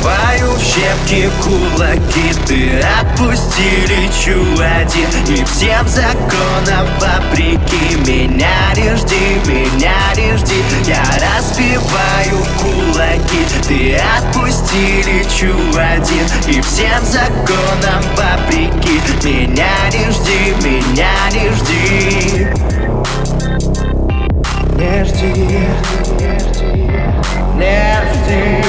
разбиваю в щепки кулаки. Ты отпусти, лечу один, и всем законам вопреки. Меня не жди, меня не жди. Я разбиваю кулаки. Ты отпусти, лечу один, и всем законам вопреки. Меня не жди, меня не жди. Не жди, не жди.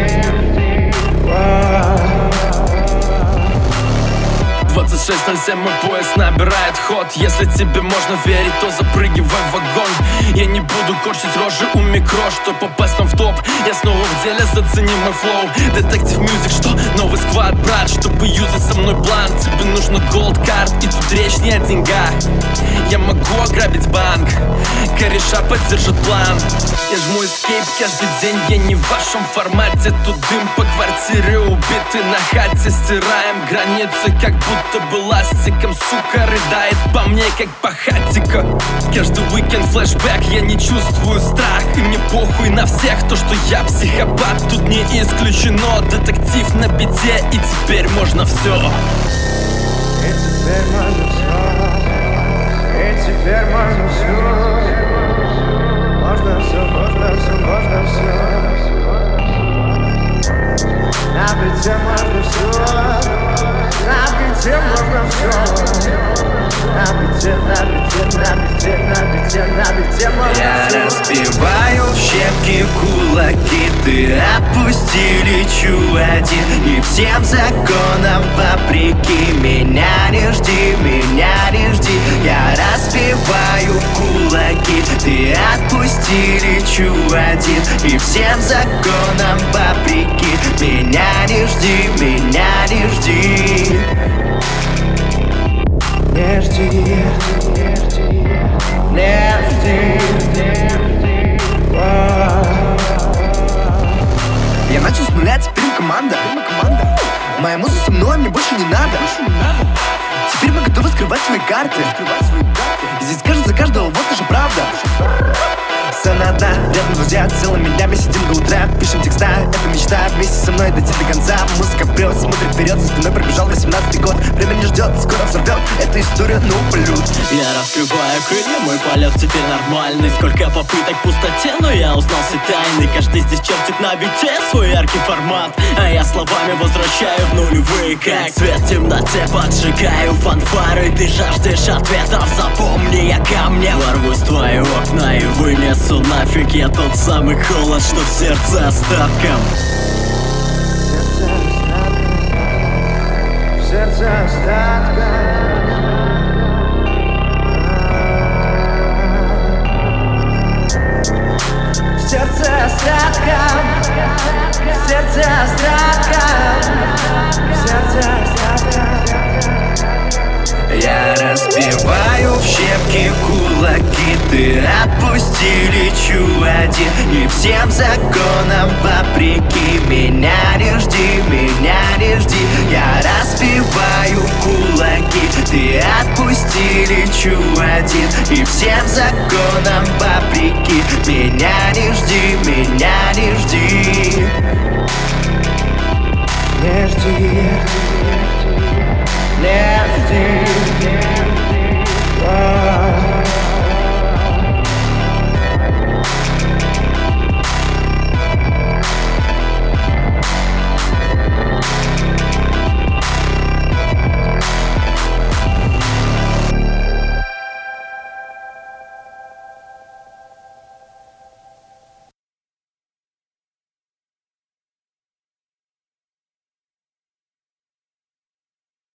26:07 мой поезд набирает ход. Если тебе можно верить, то запрыгивай в вагон. Я не буду корчить рожи у микро, чтоб попасть вам в топ. Я снова в деле, зацени мой флоу. Детектив Мьюзик, что? Новый сквад, брат. Чтобы юзать со мной бланк, тебе нужно голд карт. И тут речь не о деньгах. Я могу ограбить банк, кореша поддержит план. Я жму эскейп каждый день, я не в вашем формате. Тут дым по квартире, убитый на хате. Стираем границы, как будто бы ластиком. Сука рыдает по мне, как по хатику. Каждый уикенд флешбэк, я не чувствую страх. И мне похуй на всех, то что я психопат. Тут не исключено, детектив на бите. И теперь можно все. И теперь можно все. И теперь можно все. Можно все, можно все, можно все. На бите можно все. На бите можно все. На бите, на бите, на бите, на бите, на бите можно все. Я разбиваю в щепки кулаки. Ты отпусти, лечу один, и всем законам вопреки. Меня не жди, меня не жди. Я разбиваю кулаки. Ты отпусти, лечу один, и всем законам вопреки. Меня не жди, меня не жди. Не жди, не жди. Я начал с нуля, теперь мы команда. Моя музыка со мной, мне больше не надо. Теперь мы готовы скрывать свои карты. Здесь кажется каждого, вот наша правда. Сцена одна, рядом друзья, целыми днями сидим до утра. Пишем текста, это мечта, вместе со мной дойти до конца. Музыка прет, смотрит вперед, за спиной пробежал 18-й год. Время не ждет, скоро взорвет, эта история, ну, полют. Я раскрываю крылья, мой полет теперь нормальный. Сколько попыток в пустоте, но я узнал все тайны. Каждый здесь чертит на бите свой яркий формат, а я словами возвращаю в нулевые. Как свет в темноте поджигаю фанфары. Ты жаждешь ответов, запомни, я ко мне ворвусь в твои окна и вынесу нафиг. Я тот самый холод, что в сердце остатком. В сердце остатком. В сердце остатком. В сердце остатком. В сердце остатком. Я разбиваю в щепки кулаки. Ты отпусти, лечу один, и всем законам вопреки. Меня не жди, меня не жди. Я разбиваю кулаки. Ты отпусти, лечу один, и всем законам вопреки. Меня не жди, меня не жди. Не жди.